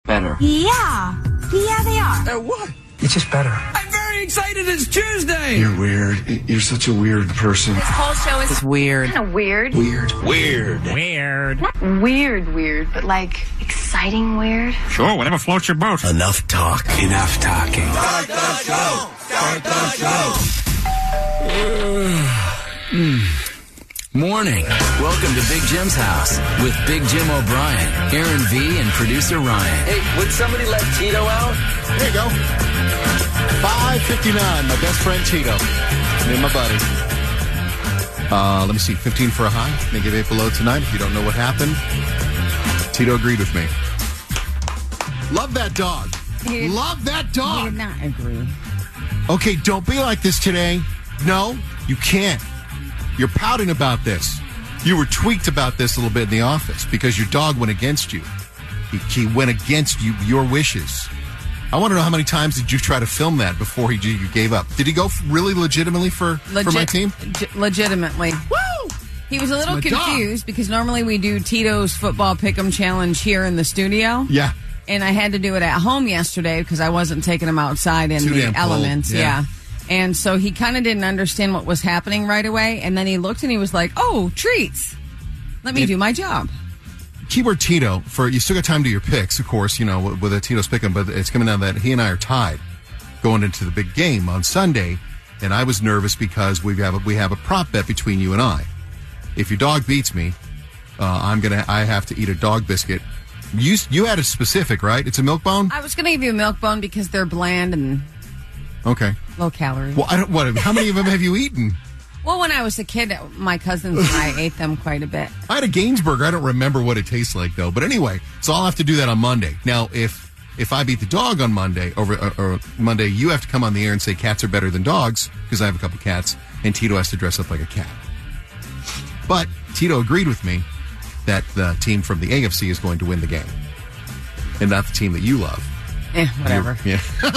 Better. Yeah, they are. What? It's just better. I'm very excited. It's Tuesday. You're weird. You're such a weird person. This whole show is weird. kind of weird. Weird. Not weird, but like exciting weird. Sure, whatever floats your boat. Enough talk. Enough talking. Start the show. Morning. Welcome to Big Jim's house with Big Jim O'Brien, Aaron V, and producer Ryan. Hey, would somebody let Tito out? There you go. 5:59. My best friend Tito. Me and my buddy. Let me see. 15 for a high. -8 below tonight. If you don't know what happened, Tito agreed with me. Love that dog. Love that dog. He did not agree. Okay, don't be like this today. No, you can't. You're pouting about this. You were tweaked about this a little bit in the office because your dog went against you. He went against you, your wishes. I want to know how many times did you try to film that before you gave up? Did he go really legitimately for my team? Legitimately. Woo! He was a little confused because normally we do Tito's football pick'em challenge here in the studio. Yeah. And I had to do it at home yesterday because I wasn't taking him outside in the elements. Yeah. And so he kind of didn't understand what was happening right away. And then he looked and he was like, oh, treats. Let me do my job. Keyword Tito, you still got time to your picks, of course, with a Tito's pick'em, but it's coming down that he and I are tied going into the big game on Sunday. And I was nervous because we have a prop bet between you and I. If your dog beats me, I have to eat a dog biscuit. You had a specific, right? It's a milk bone? I was going to give you a milk bone because they're bland and okay, low calorie. Well, how many of them have you eaten? Well, when I was a kid, my cousins and I ate them quite a bit. I had a Gainsburger. I don't remember what it tastes like, though. But anyway, so I'll have to do that on Monday. Now, if I beat the dog on Monday, or Monday, you have to come on the air and say cats are better than dogs, because I have a couple cats, and Tito has to dress up like a cat. But Tito agreed with me that the team from the AFC is going to win the game, and not the team that you love. Whatever. Yeah.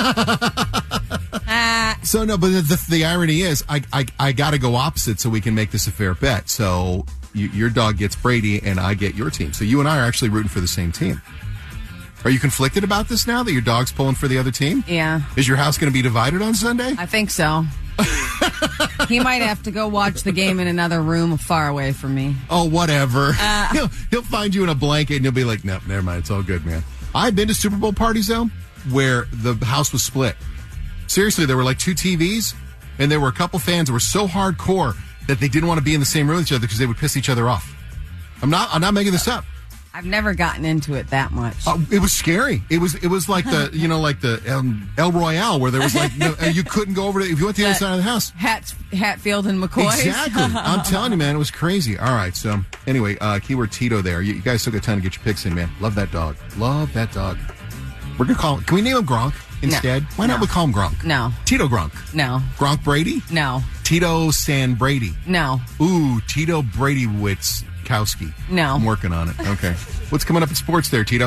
So no, but the irony is, I got to go opposite so we can make this a fair bet. So your dog gets Brady, and I get your team. So you and I are actually rooting for the same team. Are you conflicted about this now that your dog's pulling for the other team? Yeah. Is your house going to be divided on Sunday? I think so. He might have to go watch the game in another room far away from me. Oh, whatever. He'll find you in a blanket, and you'll be like, no, never mind. It's all good, man. I've been to Super Bowl parties, though, where the house was split. Seriously, there were like 2 TVs, and there were a couple fans that were so hardcore that they didn't want to be in the same room with each other because they would piss each other off. I'm not making this up. I've never gotten into it that much. It was scary. It was like the like the El Royale where there was like you couldn't go over to if you went to the other side of the house. Hatfield and McCoy. Exactly. I'm telling you, man, it was crazy. All right, so anyway, keyword Tito there. You guys still got time to get your picks in, man. Love that dog. Love that dog. We're gonna call him. Can we name him Gronk instead? No. Why not we call him Gronk? No. Tito Gronk. No. Gronk Brady? No. Tito San Brady? No. Ooh, Tito Brady Witzkowski. No. I'm working on it. Okay. What's coming up in sports there, Tito?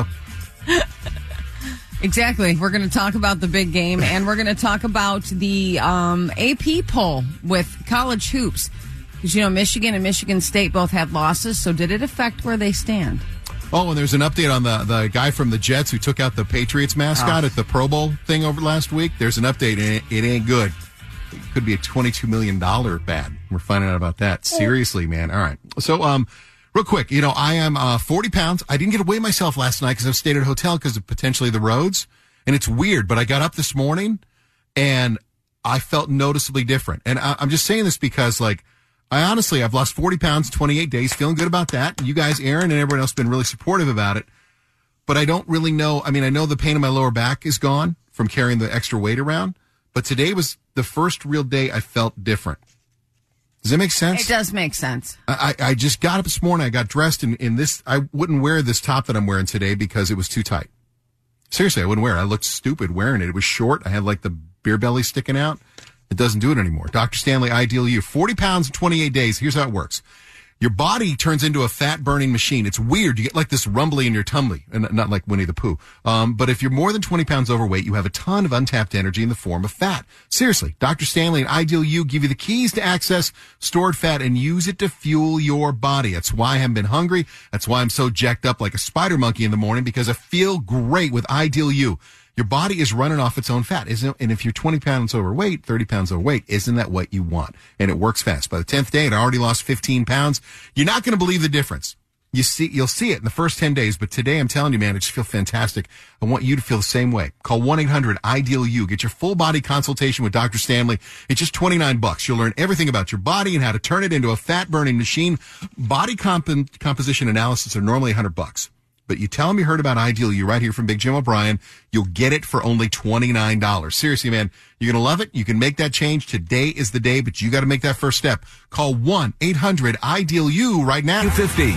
Exactly. We're going to talk about the big game, and we're going to talk about the AP poll with college hoops. Because, Michigan and Michigan State both had losses, so did it affect where they stand? Oh, and there's an update on the guy from the Jets who took out the Patriots mascot at the Pro Bowl thing over last week. There's an update, and it ain't good. It could be a $22 million bad. We're finding out about that. Seriously, man. All right. So, real quick, I am 40 pounds. I didn't get to weigh myself last night because I stayed at a hotel because of potentially the roads. And it's weird, but I got up this morning, and I felt noticeably different. And I'm just saying this because, I've lost 40 pounds, 28 days, feeling good about that. You guys, Aaron, and everyone else have been really supportive about it. But I don't really know. I mean, I know the pain in my lower back is gone from carrying the extra weight around. But today was the first real day I felt different. Does that make sense? It does make sense. I just got up this morning. I got dressed in this. I wouldn't wear this top that I'm wearing today because it was too tight. Seriously, I wouldn't wear it. I looked stupid wearing it. It was short. I had the beer belly sticking out. It doesn't do it anymore. Dr. Stanley, Ideal You. 40 pounds in 28 days. Here's how it works. your body turns into a fat-burning machine. It's weird. You get like this rumbly in your tummy, and not like Winnie the Pooh. But if you're more than 20 pounds overweight, you have a ton of untapped energy in the form of fat. Seriously, Dr. Stanley and Ideal You give you the keys to access stored fat and use it to fuel your body. That's why I haven't been hungry. That's why I'm so jacked up like a spider monkey in the morning, because I feel great with Ideal You. Your body is running off its own fat, isn't it? And if you're 20 pounds overweight, 30 pounds overweight, isn't that what you want? And it works fast. By the 10th day, it already lost 15 pounds. You're not going to believe the difference. You'll see it in the first 10 days. But today, I'm telling you, man, it just feels fantastic. I want you to feel the same way. Call 1-800-IDEAL-U. Get your full body consultation with Dr. Stanley. It's just $29. You'll learn everything about your body and how to turn it into a fat-burning machine. Body composition analysis are normally $100. But you tell them you heard about Ideal You right here from Big Jim O'Brien. You'll get it for only $29. Seriously, man, you're going to love it. You can make that change. Today is the day, but you got to make that first step. Call 1-800-IDEAL-U right now. 250.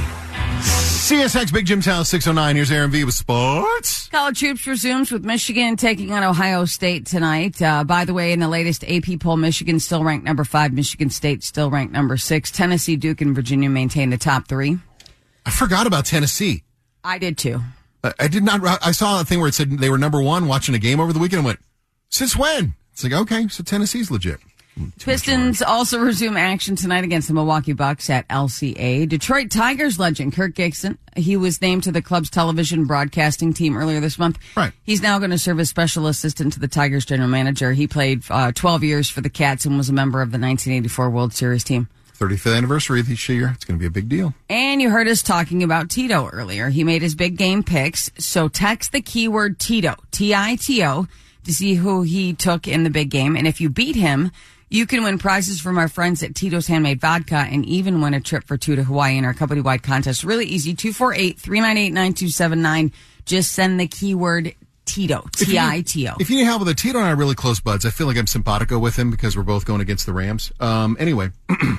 CSX Big Jim's House 609. Here's Aaron V with sports. College hoops resumes with Michigan taking on Ohio State tonight. By the way, in the latest AP poll, Michigan still ranked number 5. Michigan State still ranked number 6. Tennessee, Duke, and Virginia maintain the top 3. I forgot about Tennessee. I did too. I did not. I saw a thing where it said they were number 1 watching a game over the weekend and went, since when? It's like, okay, so Tennessee's legit. Pistons also resume action tonight against the Milwaukee Bucks at LCA. Detroit Tigers legend Kirk Gibson, he was named to the club's television broadcasting team earlier this month. Right. He's now going to serve as special assistant to the Tigers general manager. He played 12 years for the Cats and was a member of the 1984 World Series team. 35th anniversary this year. It's going to be a big deal. And you heard us talking about Tito earlier. He made his big game picks. So text the keyword Tito, T-I-T-O, to see who he took in the big game. And if you beat him, you can win prizes from our friends at Tito's Handmade Vodka and even win a trip for 2 to Hawaii in our company-wide contest. Really easy. 248-398-9279. Just send the keyword Tito, T-I-T-O. If you need help with it, Tito and I are really close buds. I feel like I'm simpatico with him because we're both going against the Rams. Anyway,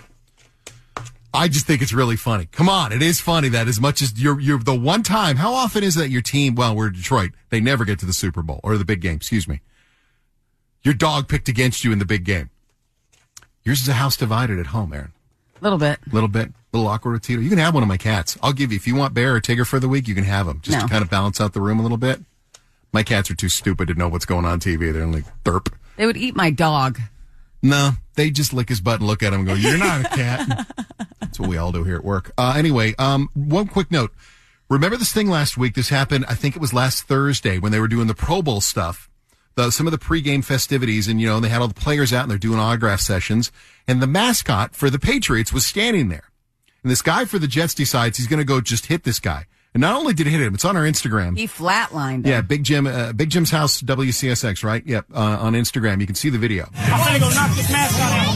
I just think it's really funny. Come on, it is funny that as much as you're the one time, how often is that your team, well, we're Detroit, they never get to the Super Bowl, or the big game, excuse me. Your dog picked against you in the big game. Yours is a house divided at home, Aaron. A little bit. A little awkward with Tito. You can have one of my cats. I'll give you, if you want Bear or Tigger for the week, you can have them, just to kind of balance out the room a little bit. My cats are too stupid to know what's going on TV. They're like, derp. They would eat my dog. No, they just lick his butt and look at him and go, you're not a cat. That's what we all do here at work. Anyway, one quick note. Remember this thing last week? This happened, I think it was last Thursday when they were doing the Pro Bowl stuff. Some of the pregame festivities, and, they had all the players out and they're doing autograph sessions. And the mascot for the Patriots was standing there. And this guy for the Jets decides he's going to go just hit this guy. And not only did it hit him, it's on our Instagram. He flatlined him. Yeah, Big Jim's House, WCSX, right? Yep, on Instagram. You can see the video. I'm going to go knock this mascot out.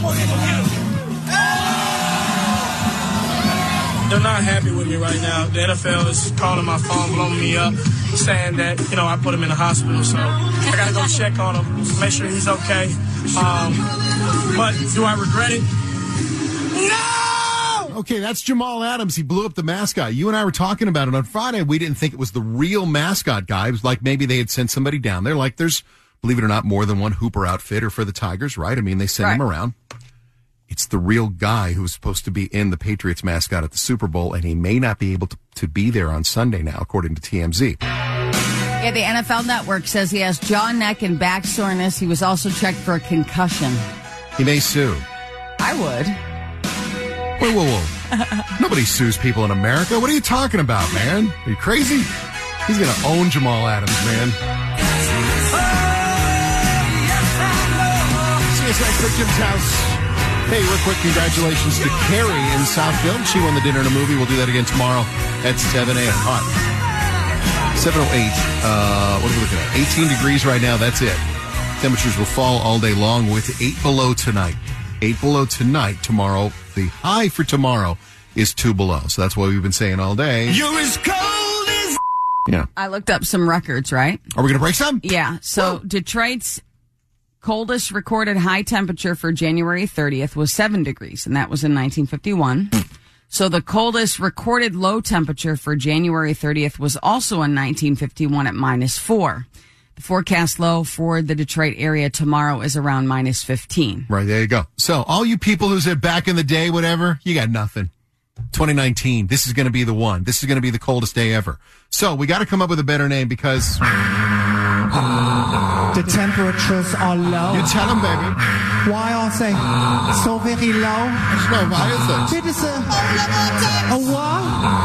They're not happy with me right now. The NFL is calling my phone, blowing me up, saying that, I put him in the hospital. So I got to go check on him, make sure he's okay. But do I regret it? No! Okay, that's Jamal Adams. He blew up the mascot. You and I were talking about it on Friday. We didn't think it was the real mascot guy. It was like maybe they had sent somebody down there. Like there's, believe it or not, more than one Hooper outfitter for the Tigers, right? I mean, they send him around. It's the real guy who was supposed to be in the Patriots mascot at the Super Bowl, and he may not be able to be there on Sunday now, according to TMZ. Yeah, the NFL Network says he has jaw, neck, and back soreness. He was also checked for a concussion. He may sue. I would. Whoa. Nobody sues people in America. What are you talking about, man? Are you crazy? He's going to own Jamal Adams, man. CSX Big Jim's House. Hey, real quick, congratulations to Carrie in Southfield. She won the Dinner and a Movie. We'll do that again tomorrow at 7 a.m. Hot. 7:08. What are we looking at? 18 degrees right now. That's it. Temperatures will fall all day long with 8 below tonight. 8 below tonight. Tomorrow, the high for tomorrow is 2 below. So that's what we've been saying all day. You're as cold as... Yeah. I looked up some records, right? Are we going to break some? Yeah. So Detroit's coldest recorded high temperature for January 30th was 7 degrees, and that was in 1951. So the coldest recorded low temperature for January 30th was also in 1951 at -4. The forecast low for the Detroit area tomorrow is around -15. Right, there you go. So all you people who said back in the day, whatever, you got nothing. 2019. This is going to be the one. This is going to be the coldest day ever. So we got to come up with a better name because the temperatures are low. You tell them, baby. Why are they so very low? No, why is that? It is a what?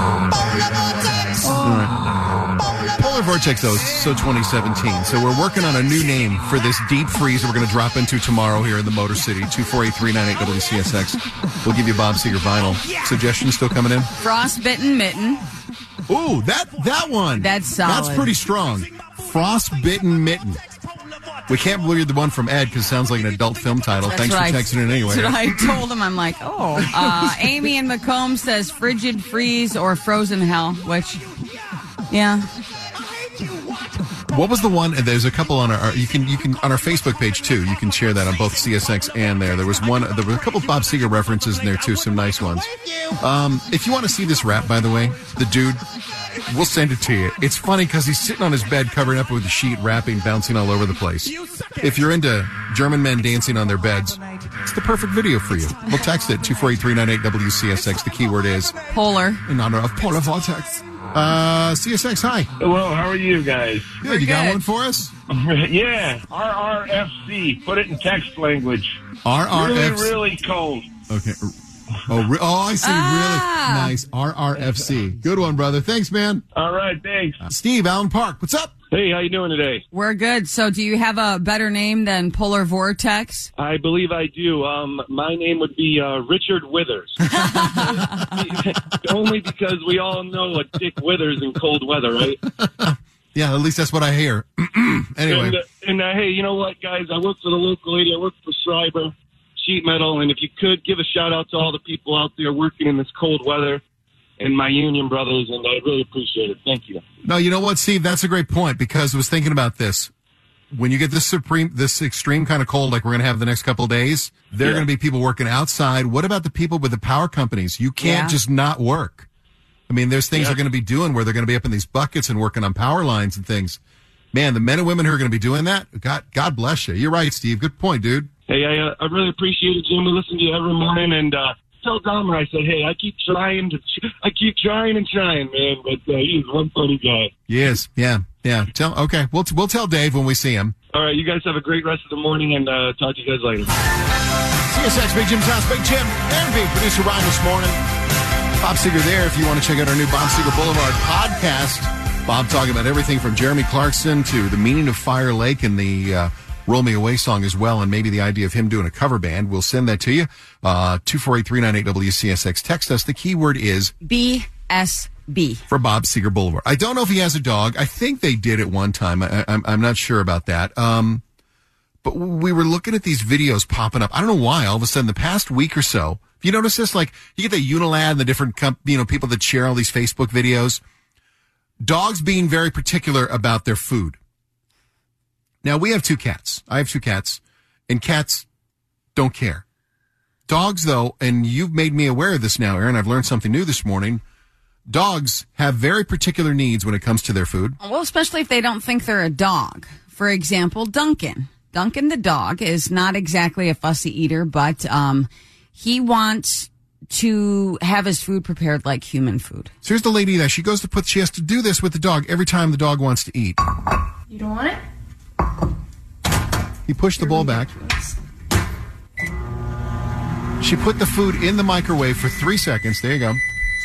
All right. Polar Vortex, though, so 2017. So we're working on a new name for this deep freeze we're going to drop into tomorrow here in the Motor City. 248-398-WCSX. We'll give you Bob Seger vinyl. Suggestions still coming in? Frostbitten Mitten. Ooh, that one. That's solid. That's pretty strong. Frostbitten Mitten. We can't believe the one from Ed because it sounds like an adult film title. Thanks for texting it anyway. That's what I told him. I'm like, Amy in Macomb says frigid freeze or frozen hell, which, yeah. What was the one? There's a couple on our. You can on our Facebook page too. You can share that on both CSX and there. There were a couple of Bob Seger references in there too. Some nice ones. If you want to see this rap, by the way, the dude, we'll send it to you. It's funny because he's sitting on his bed, covering up with a sheet, rapping, bouncing all over the place. If you're into German men dancing on their beds, it's the perfect video for you. We'll text it 248-398-WCSX. The keyword is Polar. In honor of Polar Vortex. CSX, hi. Hello, how are you guys? Good. You got one for us? Yeah, RRFC. Put it in text language. RRFC. Really cold. Okay. I see. Really nice. RRFC. Good one, brother. Thanks, man. All right, thanks. Steve, Allen Park, what's up? Hey, how you doing today? We're good. So do you have a better name than Polar Vortex? I believe I do. My name would be Richard Withers. Only because we all know a dick withers in cold weather, right? Yeah, at least that's what I hear. Anyway. And hey, you know what, guys? I work for the local lady. I work for Schreiber Sheet Metal, and if you could, give a shout-out to all the people out there working in this cold weather and my union brothers, and I really appreciate it. Thank you. No, you know what, Steve? That's a great point, because I was thinking about this. When you get this extreme kind of cold like we're going to have the next couple of days, there are going to be people working outside. What about the people with the power companies? You can't just not work. I mean, there's things they're going to be doing where they're going to be up in these buckets and working on power lines and things. Man, the men and women who are going to be doing that, God bless you. You're right, Steve. Good point, dude. Hey, I really appreciate it, Jim. We listen to you every morning, and tell Dahmer I said, hey, I keep trying and trying, man, but he's one funny guy. Yes, yeah. Okay, we'll tell Dave when we see him. All right, you guys have a great rest of the morning, and talk to you guys later. CSX, Big Jim's House, Big Jim, and Big Producer Ryan this morning. Bob Seger there if you want to check out our new Bob Seger Boulevard podcast. Bob talking about everything from Jeremy Clarkson to the meaning of Fire Lake and the Roll Me Away song as well, and maybe the idea of him doing a cover band. We'll send that to you. 248-398-WCSX. Text us. The keyword is BSB for Bob Seger Boulevard. I don't know if he has a dog. I think they did at one time. I'm not sure about that. But we were looking at these videos popping up. I don't know why. All of a sudden, the past week or so, you notice this? Like, you get the Unilad and the different people that share all these Facebook videos. Dogs being very particular about their food. Now, we have two cats. I have two cats, and cats don't care. Dogs, though, and you've made me aware of this now, Aaron. I've learned something new this morning. Dogs have very particular needs when it comes to their food. Well, especially if they don't think they're a dog. For example, Duncan. Duncan the dog is not exactly a fussy eater, but he wants to have his food prepared like human food. So here's the lady that she has to do this with the dog every time the dog wants to eat. You don't want it? He pushed the bowl back. She put the food in the microwave for 3 seconds. There you go.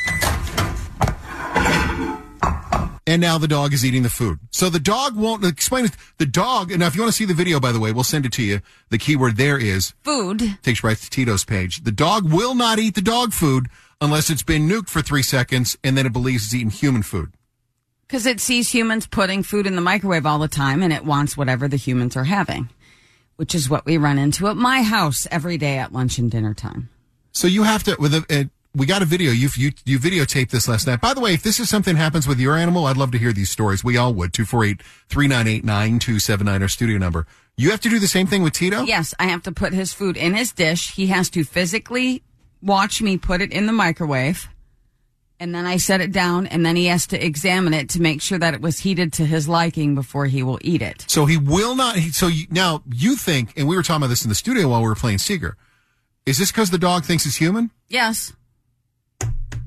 And now the dog is eating the food. So the dog won't explain it. The dog, and now if you want to see the video, by the way, we'll send it to you. The keyword there is food. Takes you right to Tito's page. The dog will not eat the dog food unless it's been nuked for 3 seconds and then it believes it's eating human food. Because it sees humans putting food in the microwave all the time and it wants whatever the humans are having, which is what we run into at my house every day at lunch and dinner time. So you have to, we got a video. You videotaped this last night. By the way, if this is something that happens with your animal, I'd love to hear these stories. We all would. 248-398-9279, our studio number. You have to do the same thing with Tito? Yes, I have to put his food in his dish. He has to physically watch me put it in the microwave. And then I set it down, and then he has to examine it to make sure that it was heated to his liking before he will eat it. So he will not. Now you think, and we were talking about this in the studio while we were playing Seeger. Is this because the dog thinks it's human? Yes.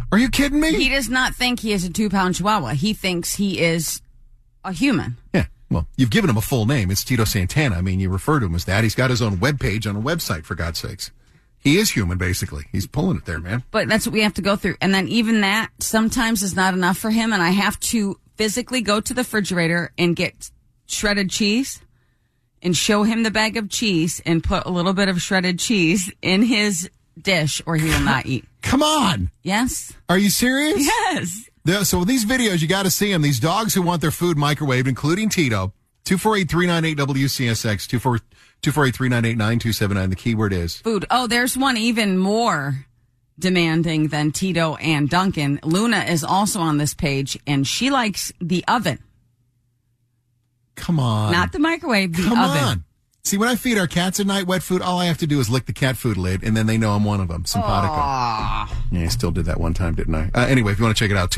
Are you kidding me? He does not think he is a 2-pound Chihuahua. He thinks he is a human. Yeah. Well, you've given him a full name. It's Tito Santana. I mean, you refer to him as that. He's got his own webpage on a website, for God's sakes. He is human, basically. He's pulling it there, man. But that's what we have to go through. And then even that sometimes is not enough for him. And I have to physically go to the refrigerator and get shredded cheese and show him the bag of cheese and put a little bit of shredded cheese in his dish or he will not eat. Come on. Yes. Are you serious? Yes. So these videos, you got to see them. These dogs who want their food microwaved, including Tito. 248-398-WCSX, 248-398-9279. The keyword is food. Oh, there's one even more demanding than Tito and Duncan. Luna is also on this page, and she likes the oven. Come on. Not the microwave, the oven. Come on. See, when I feed our cats at night wet food, all I have to do is lick the cat food lid, and then they know I'm one of them. Simpatico. Aww. Yeah, I still did that one time, didn't I? Anyway, if you want to check it out,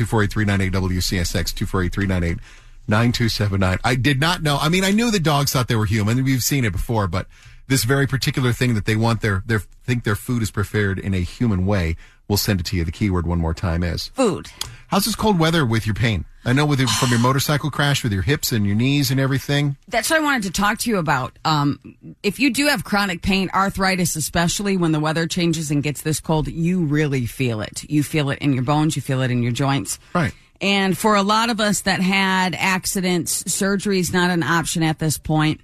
248-398-WCSX, 248-398-9279. I did not know. I mean, I knew the dogs thought they were human. We've seen it before, but this very particular thing that they want think their food is prepared in a human way, we'll send it to you. The keyword one more time is food. How's this cold weather with your pain? I know from your motorcycle crash with your hips and your knees and everything. That's what I wanted to talk to you about. If you do have chronic pain, arthritis especially, when the weather changes and gets this cold, you really feel it. You feel it in your bones. You feel it in your joints. Right. And for a lot of us that had accidents, surgery is not an option at this point.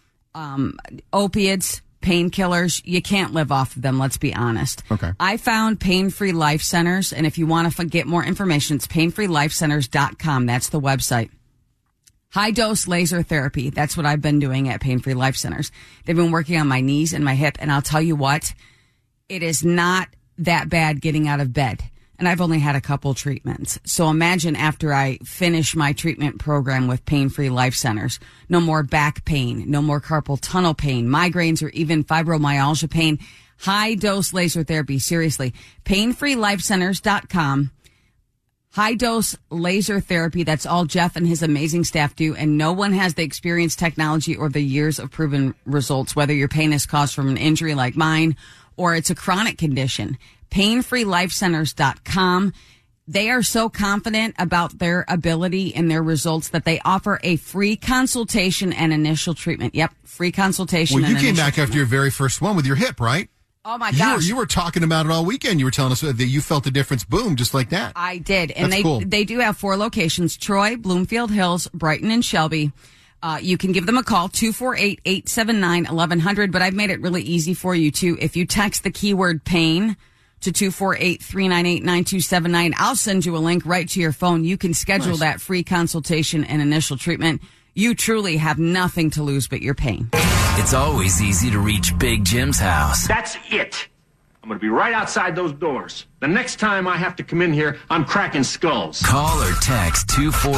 Opiates, painkillers, you can't live off of them, let's be honest. Okay. I found Pain-Free Life Centers, and if you want to get more information, it's painfreelifecenters.com. That's the website. High-dose laser therapy. That's what I've been doing at Pain-Free Life Centers. They've been working on my knees and my hip, and I'll tell you what, it is not that bad getting out of bed. And I've only had a couple treatments. So imagine after I finish my treatment program with Pain-Free Life Centers, no more back pain, no more carpal tunnel pain, migraines, or even fibromyalgia pain. High-dose laser therapy, seriously. PainFreeLifeCenters.com. High-dose laser therapy, that's all Jeff and his amazing staff do, and no one has the experience, technology, or the years of proven results, whether your pain is caused from an injury like mine or it's a chronic condition. PainFreeLifeCenters.com. They are so confident about their ability and their results that they offer a free consultation and initial treatment. Yep, free consultation. Well, you came back after your very first one with your hip, right? Oh, my gosh. You were talking about it all weekend. You were telling us that you felt the difference, boom, just like that. I did. And That's cool. They do have 4 locations, Troy, Bloomfield Hills, Brighton, and Shelby. You can give them a call, 248-879-1100, but I've made it really easy for you, too. If you text the keyword pain to 248-398-9279, I'll send you a link right to your phone. You can schedule that free consultation and initial treatment. You truly have nothing to lose but your pain. It's always easy to reach Big Jim's house. That's it. I'm going to be right outside those doors. The next time I have to come in here, I'm cracking skulls. Call or text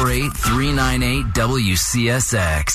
248-398-WCSX.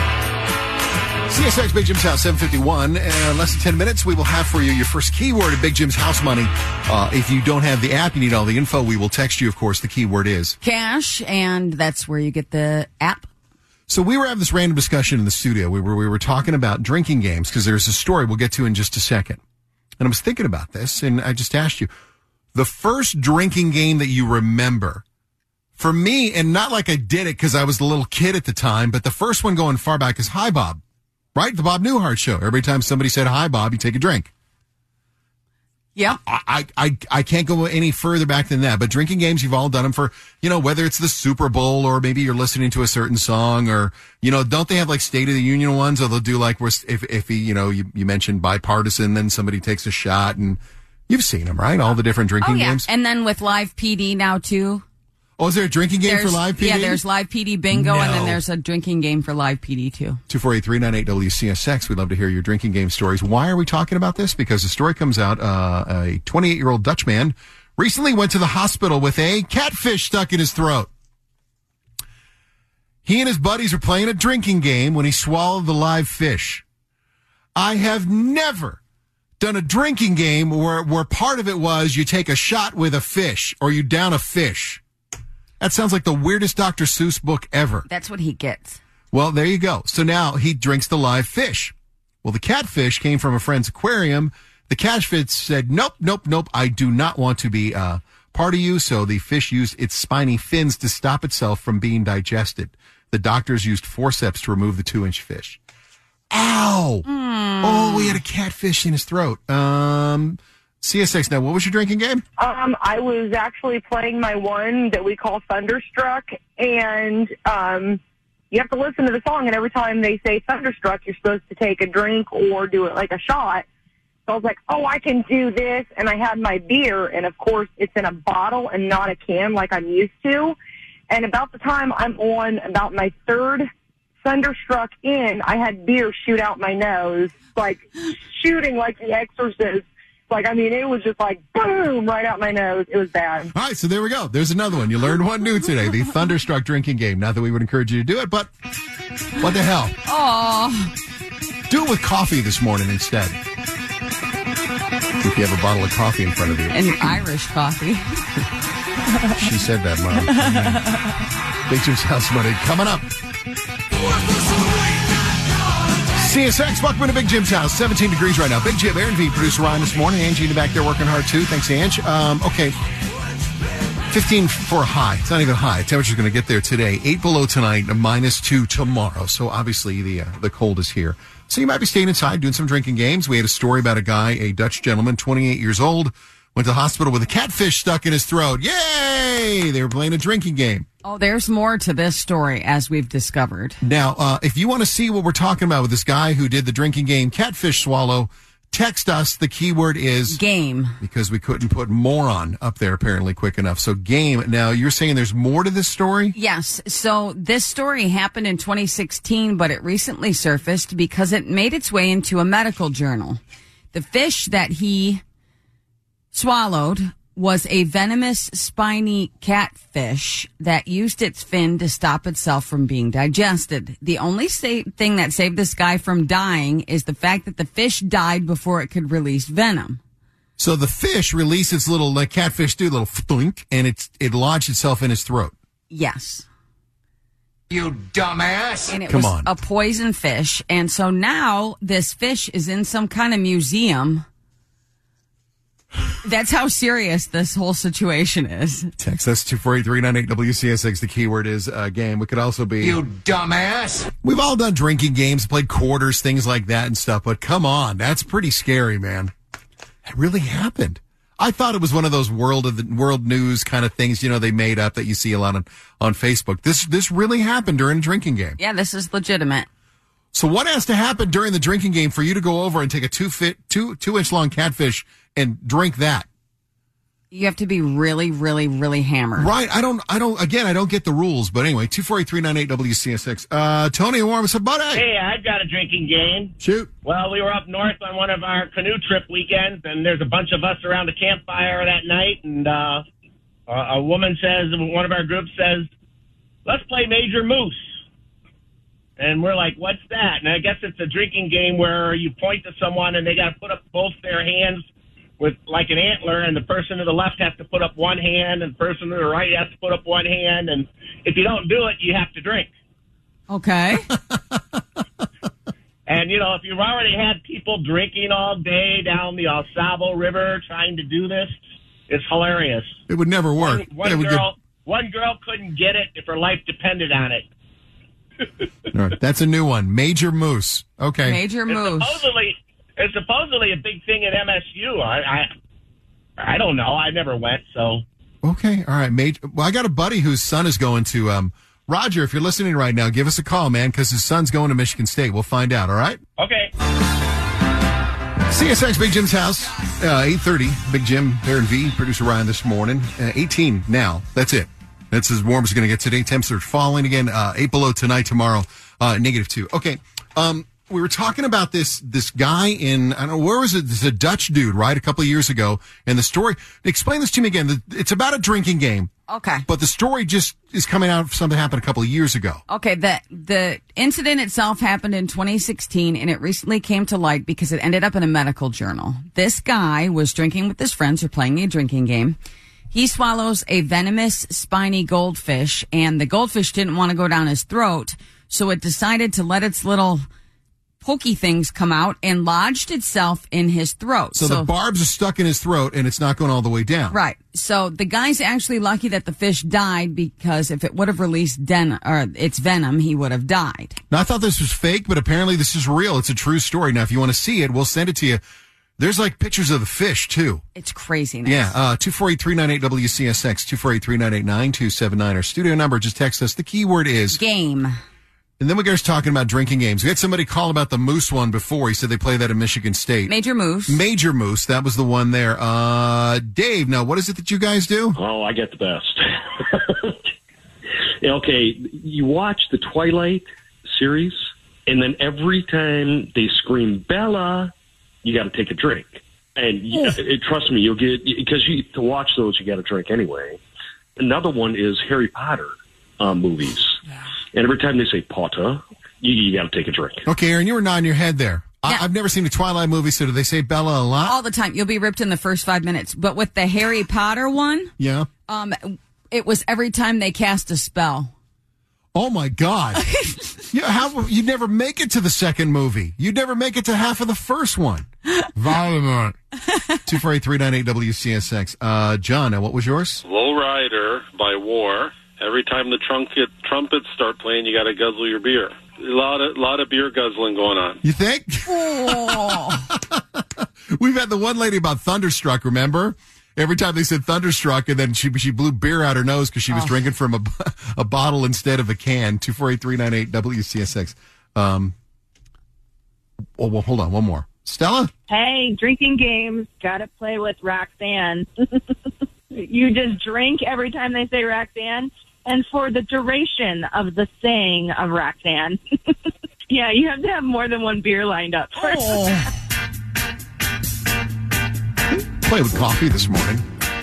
CSX Big Jim's House, 751. In less than 10 minutes, we will have for you your first keyword at Big Jim's House Money. If you don't have the app, you need all the info. We will text you, of course. The keyword is cash, and that's where you get the app. So we were having this random discussion in the studio. We were talking about drinking games because there's a story we'll get to in just a second. And I was thinking about this, and I just asked you, the first drinking game that you remember, for me, and not like I did it because I was a little kid at the time, but the first one going far back is Hi, Bob, right? The Bob Newhart Show. Every time somebody said Hi, Bob, you take a drink. Yeah. I can't go any further back than that. But drinking games, you've all done them for, whether it's the Super Bowl or maybe you're listening to a certain song or, don't they have like State of the Union ones? Or they'll do like, if you mentioned bipartisan, then somebody takes a shot and you've seen them, right? All the different drinking games. And then with Live PD now too. Oh, is there a drinking game for Live PD? Yeah, there's Live PD Bingo, and then there's a drinking game for Live PD, too. 248-398-WCSX. We'd love to hear your drinking game stories. Why are we talking about this? Because the story comes out, a 28-year-old Dutch man recently went to the hospital with a catfish stuck in his throat. He and his buddies were playing a drinking game when he swallowed the live fish. I have never done a drinking game where part of it was you take a shot with a fish or you down a fish. That sounds like the weirdest Dr. Seuss book ever. That's what he gets. Well, there you go. So now he drinks the live fish. Well, the catfish came from a friend's aquarium. The catfish said, nope. I do not want to be part of you, so the fish used its spiny fins to stop itself from being digested. The doctors used forceps to remove the 2-inch fish. Ow! Oh, he had a catfish in his throat. CSX, now, what was your drinking game? I was actually playing my one that we call Thunderstruck, and you have to listen to the song, and every time they say Thunderstruck, you're supposed to take a drink or do it like a shot. So I was like, oh, I can do this, and I had my beer, and of course, it's in a bottle and not a can like I'm used to. And about the time I'm on about my third Thunderstruck in, I had beer shoot out my nose, like shooting like The Exorcist. Like, I mean, it was just like, boom, right out my nose. It was bad. All right, so there we go. There's another one. You learned one new today, the Thunderstruck drinking game. Not that we would encourage you to do it, but what the hell? Oh. Do it with coffee this morning instead. If you have a bottle of coffee in front of you. And Irish coffee. She said that, Mom. Big Jim's House Money coming up. CSX, welcome to Big Jim's house. 17 degrees right now. Big Jim, Aaron V, producer Ryan this morning. Angie in the back there working hard too. Thanks, Ange. Okay. 15 for a high. It's not even high. Temperature's going to get there today. 8 below tonight, -2 tomorrow. So obviously the cold is here. So you might be staying inside doing some drinking games. We had a story about a guy, a Dutch gentleman, 28 years old, went to the hospital with a catfish stuck in his throat. Yay! They were playing a drinking game. Oh, there's more to this story, as we've discovered. Now, if you want to see what we're talking about with this guy who did the drinking game catfish swallow, text us. The keyword is game, because we couldn't put moron up there apparently quick enough. So game. Now, you're saying there's more to this story? Yes. So this story happened in 2016, but it recently surfaced because it made its way into a medical journal. The fish that he swallowed was a venomous, spiny catfish that used its fin to stop itself from being digested. The only thing that saved this guy from dying is the fact that the fish died before it could release venom. So the fish released its little, like catfish do, little thunk, and it lodged itself in his throat. Yes. You dumbass. And it was a poison fish. And so now this fish is in some kind of museum. That's how serious this whole situation is. Text us 248-398-WCSX. The keyword is game. We could also be... You dumbass. We've all done drinking games, played quarters, things like that and stuff. But come on, that's pretty scary, man. It really happened. I thought it was one of those world news kind of things, you know, they made up that you see a lot on Facebook. This really happened during a drinking game. Yeah, this is legitimate. So what has to happen during the drinking game for you to go over and take a 2-inch long catfish and drink that? You have to be really, really, really hammered. Right. I don't get the rules, but anyway, 248-398-WCSX. Tony Warren, what's up, buddy? Hey, I've got a drinking game. Shoot. Well, we were up north on one of our canoe trip weekends, and there's a bunch of us around a campfire that night, and a woman says, one of our groups says, let's play Major Moose. And we're like, what's that? And I guess it's a drinking game where you point to someone and they got to put up both their hands with like an antler, and the person to the left has to put up one hand and the person to the right has to put up one hand. And if you don't do it, you have to drink. Okay. And, you know, if you've already had people drinking all day down the Al Sabo River trying to do this, it's hilarious. It would never work. One girl couldn't get it if her life depended on it. All right, that's a new one. Major Moose. Okay. Major Moose. It's supposedly a big thing at MSU. I don't know. I never went, so. Okay. All right. Well, I got a buddy whose son is going to, Roger, if you're listening right now, give us a call, man, because his son's going to Michigan State. We'll find out. All right. Okay. CSX Big Jim's house, 8:30. Big Jim, Aaron V, producer Ryan this morning. 18 now. That's it. That's as warm as it's going to get today. Temps are falling again. 8 below tonight, tomorrow, -2. Okay. We were talking about this guy in, I don't know, where was it? This is a Dutch dude, right? A couple of years ago. And the story, explain this to me again. It's about a drinking game. Okay. But the story just is coming out of something that happened a couple of years ago. Okay. The incident itself happened in 2016, and it recently came to light because it ended up in a medical journal. This guy was drinking with his friends or playing a drinking game. He swallows a venomous, spiny goldfish, and the goldfish didn't want to go down his throat, so it decided to let its little pokey things come out and lodged itself in his throat. So the barbs are stuck in his throat and it's not going all the way down. Right. So the guy's actually lucky that the fish died, because if it would have released its venom, he would have died. Now, I thought this was fake, but apparently this is real. It's a true story. Now, if you want to see it, we'll send it to you. There's like pictures of the fish, too. It's craziness. Yeah. 248-398-WCSX, 248-398-9279. Our studio number, just text us. The keyword is game. And then we got talking about drinking games. We had somebody call about the Moose one before. He said they play that in Michigan State. Major Moose. Major Moose. That was the one there. Dave, now what is it that you guys do? Oh, I get the best. Okay, you watch the Twilight series, and then every time they scream Bella, you got to take a drink. And trust me, you'll get, because to watch those, you got to drink anyway. Another one is Harry Potter movies. And every time they say Potter, you got to take a drink. Okay, Aaron, you were nodding your head there. Yeah. I've never seen a Twilight movie, so do they say Bella a lot? All the time. You'll be ripped in the first 5 minutes. But with the Harry Potter one, yeah, it was every time they cast a spell. Oh, my God. You'd never make it to the second movie. You'd never make it to half of the first one. Voldemort. 248-398-WCSX. John, now what was yours? Lowrider by War. Every time the trumpets start playing, you got to guzzle your beer. A lot of beer guzzling going on. You think? Oh. We've had the one lady about Thunderstruck, remember? Every time they said Thunderstruck, and then she blew beer out her nose because she was drinking from a bottle instead of a can. 248-398-WCSX. Well, hold on, one more. Stella? Hey, drinking games, gotta play with Roxanne. You just drink every time they say Roxanne, and for the duration of the saying of Roxanne. Yeah, you have to have more than one beer lined up first. Oh. Play with coffee this morning.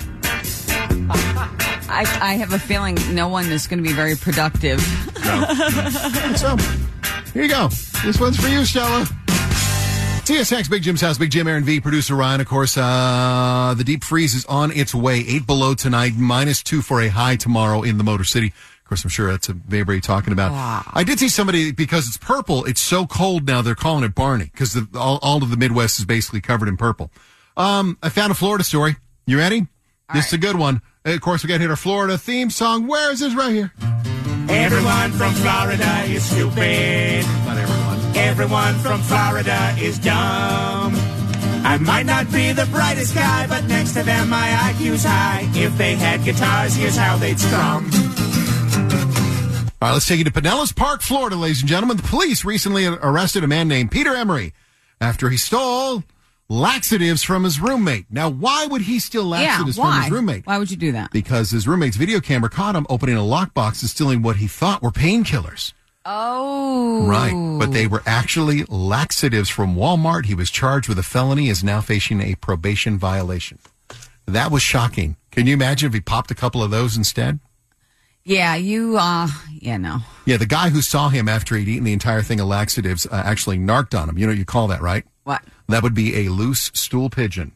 I have a feeling no one is going to be very productive. No. So, here you go. This one's for you, Stella. TSX, Big Jim's house, Big Jim, Aaron V, producer Ryan. Of course, the deep freeze is on its way. 8 below tonight, -2 for a high tomorrow in the Motor City. Of course, I'm sure that's a Bayberry talking about. Wow. I did see somebody, because it's purple, it's so cold now, they're calling it Barney, because all of the Midwest is basically covered in purple. I found a Florida story. You ready? This is a good one. Of course, we got to hit our Florida theme song. Where is this? Right here. Everyone from Florida is stupid. Not everyone. Everyone from Florida is dumb. I might not be the brightest guy, but next to them my IQ's high. If they had guitars, here's how they'd strum. All right, let's take you to Pinellas Park, Florida, ladies and gentlemen. The police recently arrested a man named Peter Emery after he stole laxatives from his roommate. Now, why would he steal laxatives from his roommate? Why would you do that? Because his roommate's video camera caught him opening a lockbox and stealing what he thought were painkillers. Oh. Right. But they were actually laxatives from Walmart. He was charged with a felony, is now facing a probation violation. That was shocking. Can you imagine if he popped a couple of those instead? Yeah, no. Yeah, the guy who saw him after he'd eaten the entire thing of laxatives actually narked on him. You know what you call that, right? What? That would be a loose stool pigeon.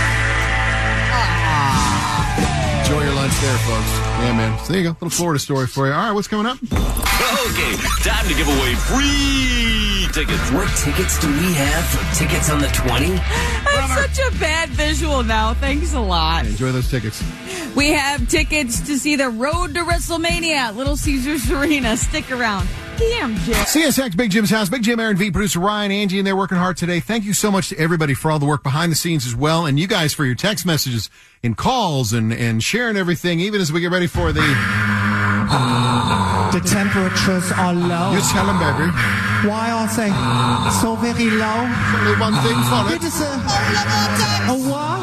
Enjoy your lunch there, folks. Yeah, man. So there you go. Little Florida story for you. All right, what's coming up? Okay, time to give away free tickets. What tickets do we have for tickets on the 20? I have such a bad visual now. Thanks a lot. Enjoy those tickets. We have tickets to see the Road to WrestleMania at Little Caesars Arena. Stick around. Damn, Jim. CSX, Big Jim's house. Big Jim, Aaron V, producer Ryan, Angie, and they're working hard today. Thank you so much to everybody for all the work behind the scenes as well, and you guys for your text messages and calls and sharing everything, even as we get ready for the temperatures are low. You tell them, baby. Why are they so very low? Only one thing for it. A what?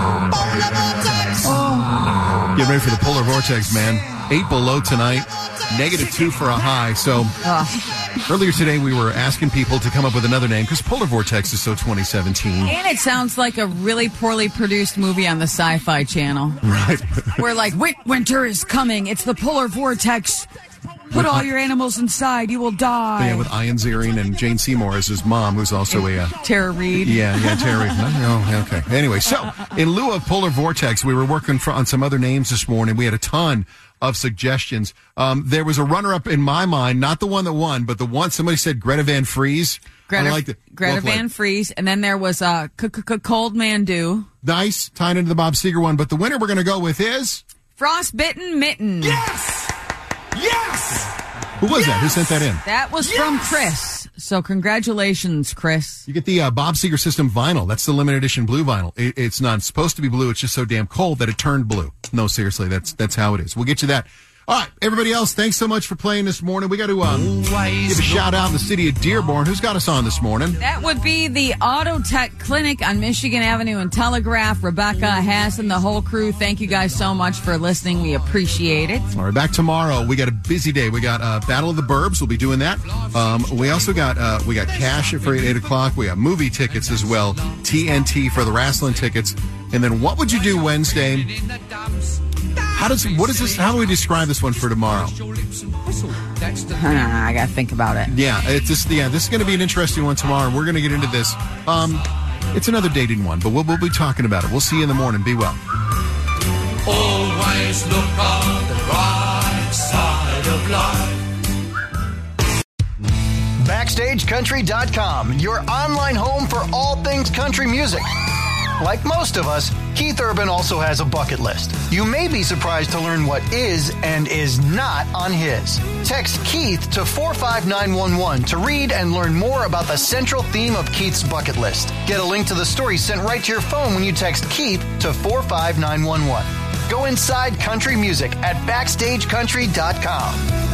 Oh. Get ready for the polar vortex, man. 8 below tonight. -2 for a high. So earlier today we were asking people to come up with another name because Polar Vortex is so 2017. And it sounds like a really poorly produced movie on the Sci-Fi Channel. Right. Where like, winter is coming. It's the Polar Vortex. Put all your animals inside. You will die. Yeah, with Ian Ziering and Jane Seymour as his mom, who's also a... Tara Reid. Yeah, Tara Reid. Oh, okay. Anyway, so in lieu of Polar Vortex, we were working on some other names this morning. We had a ton of suggestions. There was a runner-up in my mind, not the one that won, but the one somebody said Greta Van Fries. Greta, I liked it. Greta Van Fries, and then there was Cold Mandu. Nice, tying into the Bob Seger one, but the winner we're going to go with is... Frostbitten Mitten. Yes! Yes! Who was that? Who sent that in? That was from Chris. So congratulations, Chris. You get the Bob Seger System vinyl. That's the limited edition blue vinyl. It's not supposed to be blue. It's just so damn cold that it turned blue. No, seriously, that's how it is. We'll get you that. All right, everybody else, thanks so much for playing this morning. We got to give a shout-out in the city of Dearborn. Who's got us on this morning? That would be the Auto Tech Clinic on Michigan Avenue and Telegraph. Rebecca, Hassan, the whole crew, thank you guys so much for listening. We appreciate it. All right, back tomorrow. We got a busy day. We got Battle of the Burbs. We'll be doing that. We also got cash for 8 o'clock. We got movie tickets as well. TNT for the wrestling tickets. And then what would you do Wednesday? How do we describe this one for tomorrow? I got to think about it. Yeah, this is going to be an interesting one tomorrow. We're going to get into this. It's another dating one, but we'll be talking about it. We'll see you in the morning. Be well. Always look on the right side of life. BackstageCountry.com, your online home for all things country music. Like most of us, Keith Urban also has a bucket list. You may be surprised to learn what is and is not on his. Text Keith to 45911 to read and learn more about the central theme of Keith's bucket list. Get a link to the story sent right to your phone when you text Keith to 45911. Go inside country music at BackstageCountry.com.